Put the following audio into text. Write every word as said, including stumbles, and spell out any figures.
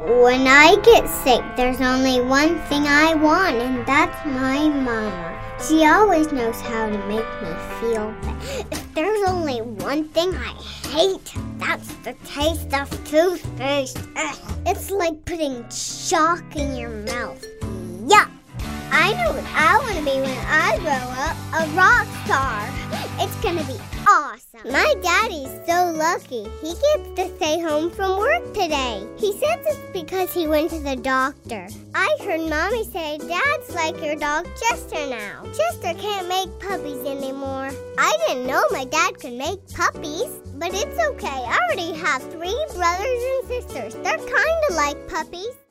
When I get sick, there's only one thing I want, and that's my mama. She always knows how to make me feel better. If there's only one thing I hate, that's the taste of toothpaste. Ugh. It's like putting chalk in your mouth. Yuck! I know what I want to be when I grow up, a rock star. It's going to be awesome. My daddy's so lucky. He gets to stay home from work today. He says it's because he went to the doctor. I heard Mommy say Dad's like your dog Chester now. Chester can't make puppies anymore. I didn't know my dad could make puppies, but it's okay. I already have three brothers and sisters. They're kind of like puppies.